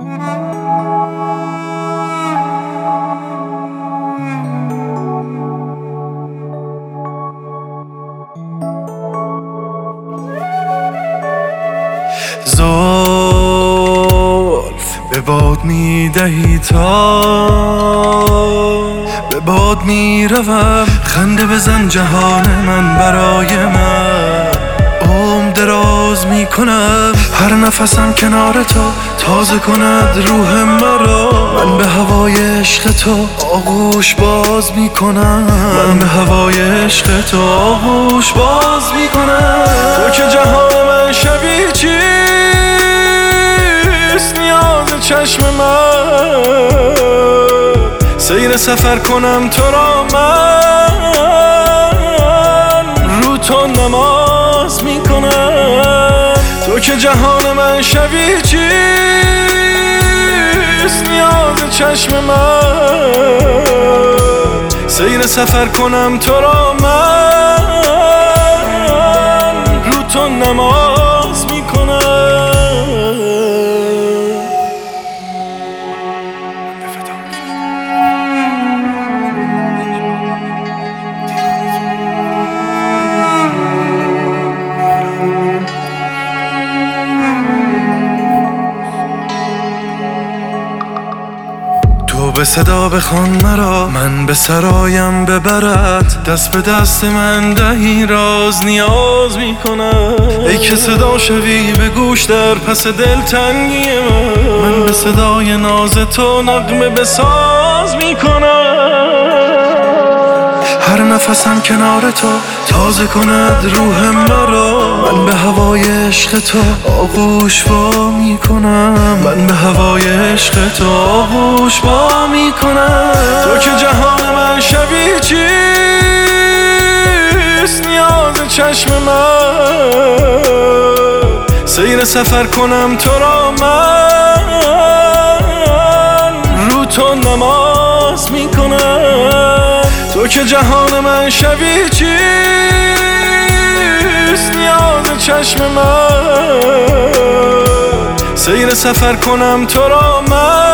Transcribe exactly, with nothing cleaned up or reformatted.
زلف به باد میدهی تا به باد میروم، خنده بزن جهان من برای من، عمر دراز میکنم، هر نفسم کنار تو تازه کند روح مرا. من به هوای عشق تو آغوش باز میکنم، من به هوای عشق تو آغوش باز میکنم. تو که جهان من شبیه چیست، نیاز چشم من، سیر سفر کنم تو را من، رو تو نماز میکنم. تو که جهان من شبیه چیست، نیاز چشم من، سیر سفر کنم تو را من، رو تو نماز میکنم. تو به صدا بخوان مرا، من به سرایم ببرد، دست به دست من دهی راز نیاز میکنم. ای که صدا شوی به گوش در پس دلتنگی من، من به صدای ناز تو نغمه بساز میکنم. هر نفسم کنار تو تازه کند روح مرا، من به هوای عشق تو آغوش وا میکنم، من به هوای عشق تو آغوش وا میکنم. تو که جهان من شبیه چیست، نیاز چشم من، سیر سفر کنم تو را من، رو تو نماز میکنم. تو که جهان من شبیه چیست، نیاز چشم من، سیر سفر کنم تو را من،